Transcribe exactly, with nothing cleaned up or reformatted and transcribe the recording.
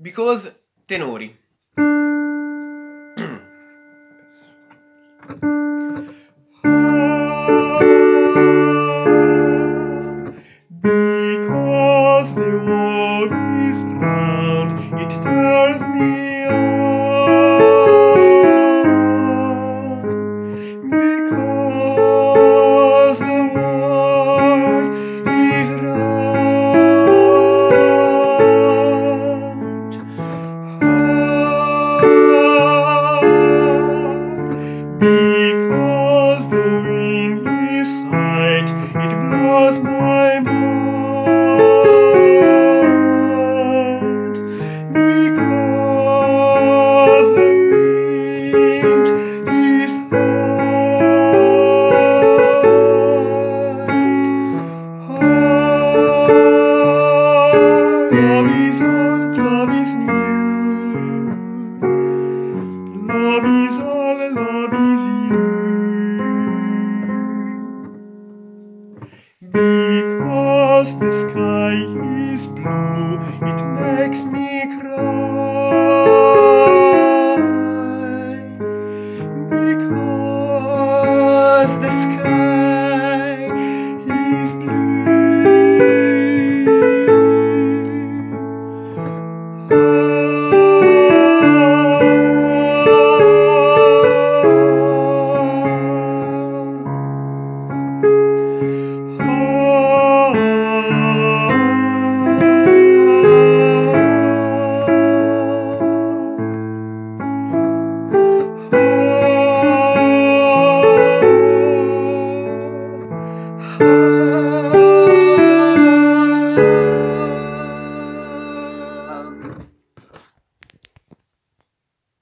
Because tenori. Because the world is round, it turns me on. Because the world is round. Because the wind is light, it blows my mind. Because the wind is hard. Ah, love is old, love is new. Love is all, love is you. Because the sky is blue, it makes me cry. Because the sky is blue.